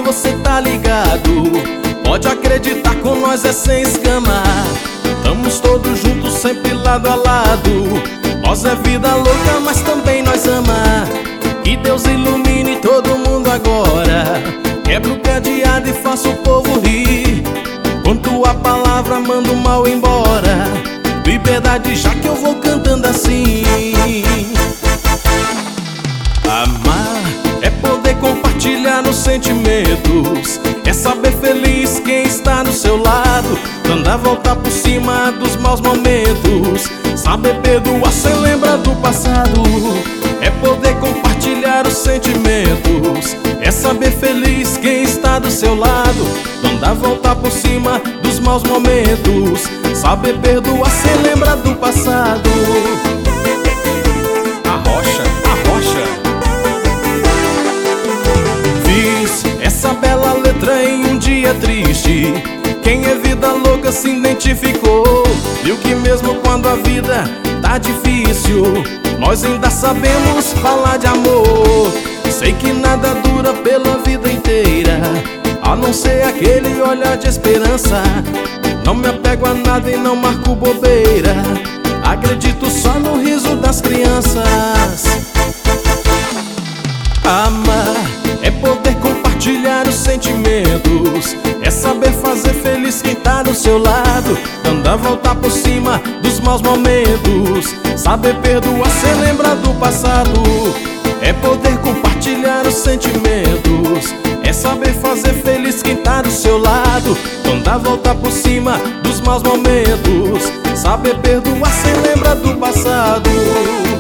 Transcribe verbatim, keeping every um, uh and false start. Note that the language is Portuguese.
você tá ligado. Pode acreditar, com nós é sem escama. Estamos todos juntos, sempre lado a lado. Nós é vida louca, mas também nós ama. Que Deus ilumine todo mundo agora. Quebra o cadeado e faça o povo rir. Com tua palavra manda o mal embora. Liberdade, já que eu vou cantando assim. Amar é poder compartilhar os sentimentos. É saber feliz quem está do seu lado. Andar, voltar por cima dos maus momentos. Saber perdoar sem lembrar do passado. É poder compartilhar os sentimentos. É saber feliz quem está do seu lado. Andar, voltar por cima dos maus momentos. Saber perdoar sem lembrar do passado. Arrocha, arrocha. Fiz essa bela letra em um dia triste. Quem é vida louca se identificou. Viu que mesmo quando a vida tá difícil, nós ainda sabemos falar de amor. Sei que nada dura pela vida inteira, a não ser aquele olhar de esperança. Não me apego a nada e não marco bobeira. Acredito só no riso das crianças. Amar é poder compartilhar os sentimentos. É saber fazer feliz quem tá do seu lado. Andar, voltar por cima dos maus momentos. Saber perdoar sem lembrar do passado. É poder compartilhar os sentimentos. É saber fazer feliz quem tá do seu lado. Andar, voltar por cima dos maus momentos. Saber perdoar sem lembrar do passado.